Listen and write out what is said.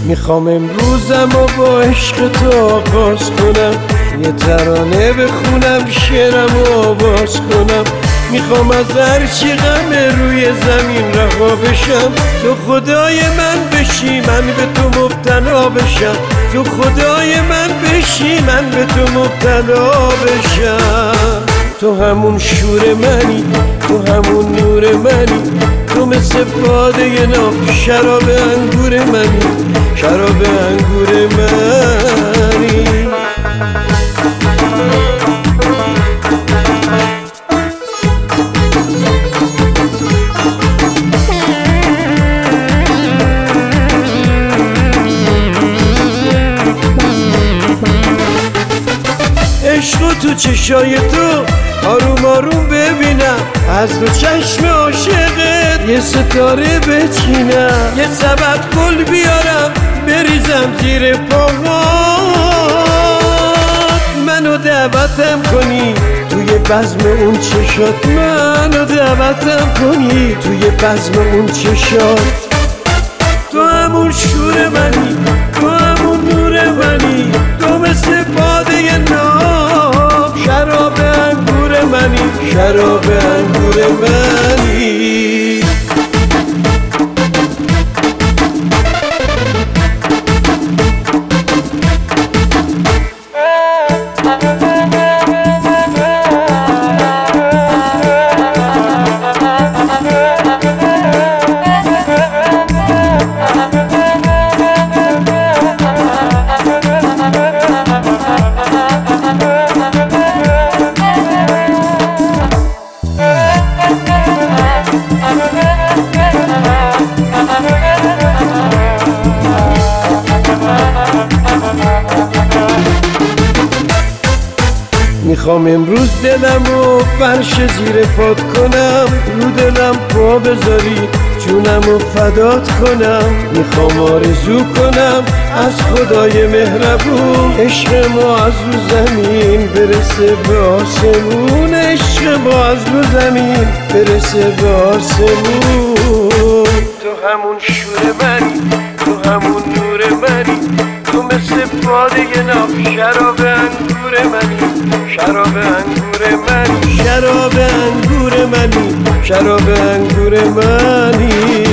میخوام امروزم و با عشق تو آغاز کنم، یه ترانه بخونم شعرم و آواز کنم. میخوام از هرچی غم روی زمین رها بشم، تو خدای من بشی من به تو مبتلا بشم، تو خدای من بشی من به تو مبتلا بشم. تو همون شور منی، تو همون نور منی، تو مثل باده ناب شراب انگور منی، شراب انگور منی. عشقو تو چشای تو آروم آروم ببینم، از دو چشم عاشقت یه ستاره بچینم، یه سبد گل بیارم بریزم زیر پاهات، منو دعوتم کنی توی بزم اون چشات، منو دعوتم کنی توی بزم اون چشات. تو همون شور منی، تو همون نور منی، تو مثل باده ناب شراب انگور منی، شراب انگور منی. میخوام امروز دلمو فرش زیر پات کنم، رو دلم پا بذاری جونمو فدات کنم. میخوام آرزو کنم از خدای مهربون، عشق ما از رو زمین برسه به آسمون، عشق ما از رو زمین برسه به آسمون. تو همون شور منی، تو همون نور منی، تو مثل باده ناب شراب انگور منی، شراب انگور منی، شراب انگور منی، شراب انگور منی.